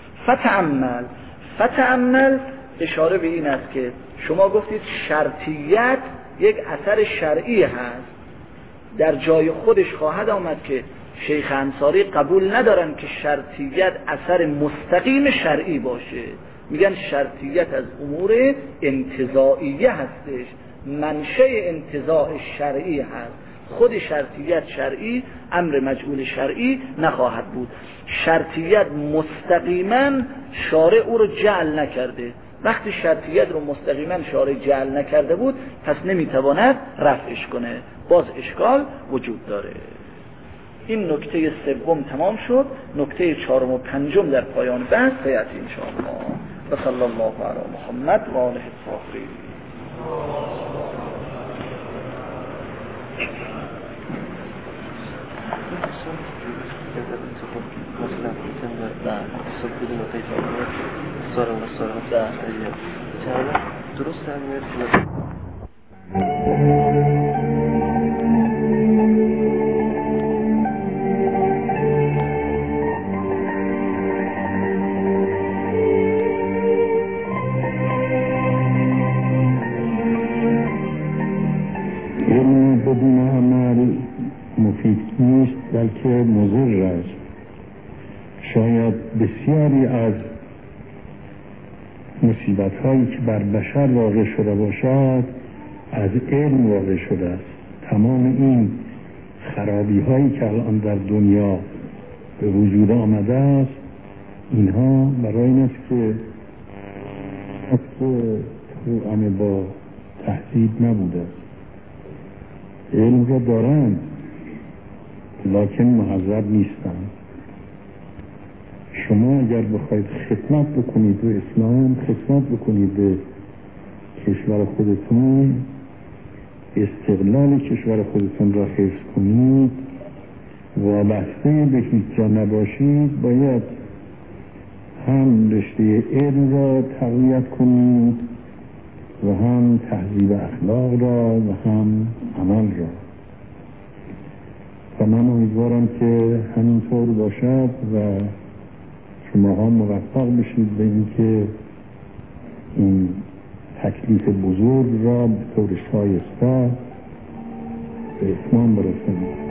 فتأمل. فتأمل اشاره به این است که شما گفتید شرطیت یک اثر شرعی هست، در جای خودش خواهد آمد که شیخ انصاری قبول ندارن که شرطیت اثر مستقیم شرعی باشه. میگن شرطیت از امور انتزاعیه هستش، منشأ انتزاع شرعی هست. خود شرطیت شرعی، امر مجعول شرعی نخواهد بود. شرطیت مستقیما شارع او رو جعل نکرده. وقتی شرطیت رو مستقیما شارع جعل نکرده بود پس نمیتواند رفعش کنه، باز اشکال وجود داره. این نکته سوم تمام شد. نکته چهارم و پنجم در پایان بحث سیاتی انشاءالله. و صلی الله علی محمد و آله الطاهرین. درست هم علم بدون عمل مفید نیست بلکه مضر است. شاید بسیاری از مصیبت هایی که بر بشر واقع شده باشد از علم واقع شده است. تمام این خرابی هایی که الان در دنیا به وجود آمده است اینها برای این است که توأم با تهذیب نبوده است. علم را دارند لکن مهذب نیستند. شما اگر بخواید خدمت بکنید به اسلام، خدمت بکنید به کشور خودتون، استقلال کشور خودتون را حفظ کنید، وابسته به هیچ جا نباشید، باید هم رشته علم را تقویت کنید و هم تهذیب اخلاق را و هم عمل را. و من امیدوارم که همینطور باشد و شما ها موفق بشید به اینکه این تکلیف بزرگ را به طور شایسته به اتمام برسونید.